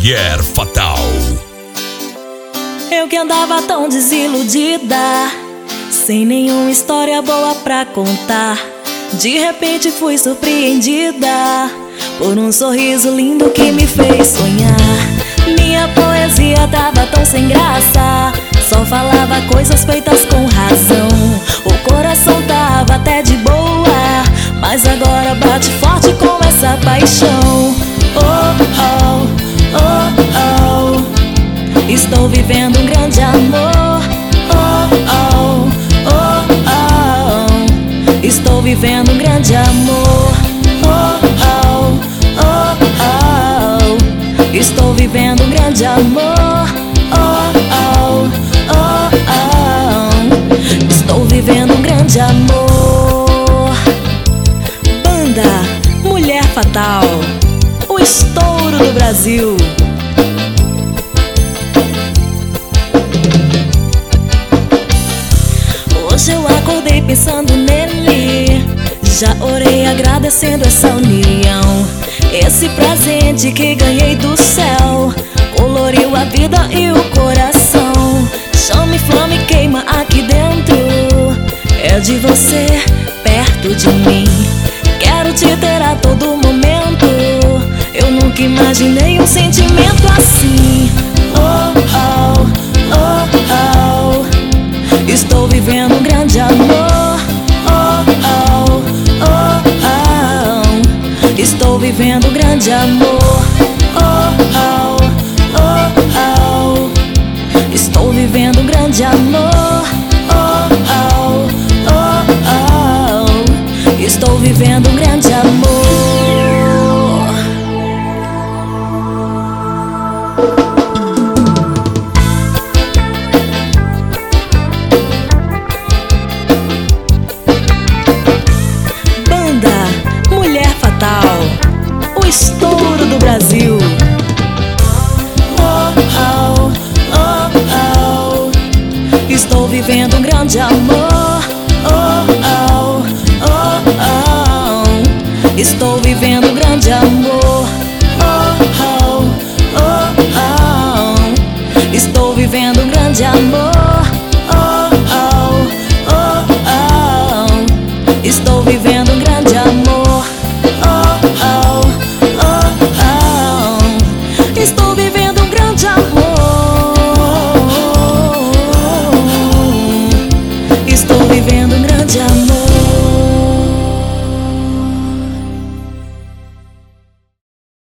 Mulher Fatal. Eu que andava tão desiludida, sem nenhuma história boa pra contar, de repente fui surpreendida por um sorriso lindo que me fez sonhar. Minha poesia tava tão sem graça, só falava coisas feitas com razão. O coração tava até de boa, mas agora bate forte com essa paixão. Oh, oh, oh, oh, estou vivendo um grande amor. Oh, oh, oh, oh, estou vivendo um grande amor. Oh, oh, oh, oh, estou vivendo um grande amor. Oh, oh, oh, oh, estou vivendo um grande amor. Banda Mulher Fatal, o estouro do Brasil. Hoje eu acordei pensando nele, já orei agradecendo essa união. Esse presente que ganhei do céu coloriu a vida e o coração. Chama e flama e queima aqui dentro, é de você perto de mim. Quero te ter a todo momento, eu nunca imaginei um sentimento assim. Oh, oh, oh, oh, estou vivendo um grande amor. Oh, oh, oh, oh, estou vivendo um grande amor. Oh, oh, oh, oh, estou vivendo um grande amor. Oh, oh, oh, oh, estou vivendo um grande amor. Mulher Fatal, o estouro do Brasil. Oh, oh, oh, oh, estou vivendo um grande amor. Oh, oh, oh, oh, estou vivendo um grande amor. Oh, oh, oh, oh, estou vivendo um grande amor. Oh, oh, oh, oh, estou vivendo um grande amor. Estou vivendo um grande amor. Estou vivendo um grande amor.